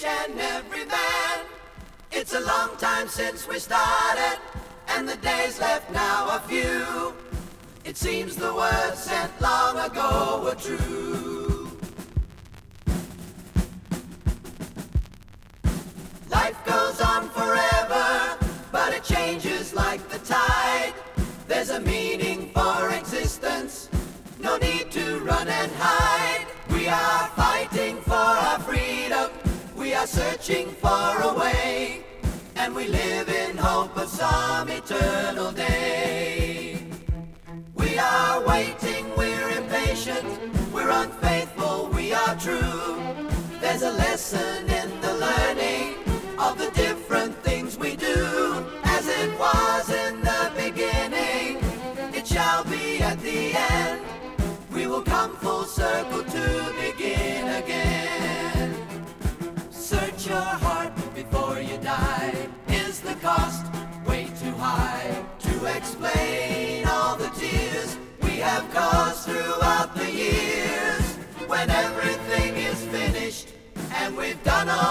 each and every man. It's a long time since we started, and the days left now are few. It seems the words sent long ago were true. Life goes on forever, but it changes like the tide. There's a meaning for existence, no need to run and hide. We are fighting for our freedom, we are searching for a way, and we live in hope of some eternal day. We are waiting, we're impatient, we're unfaithful, we are true. There's a lesson in the learning of the different things we do. As it was in the beginning, it shall be at the end. We will come full circle to begin again. Search your heart before you die. Is the cost way too high to explain all the tears we have caused throughout the years? When everything is finished and we've done all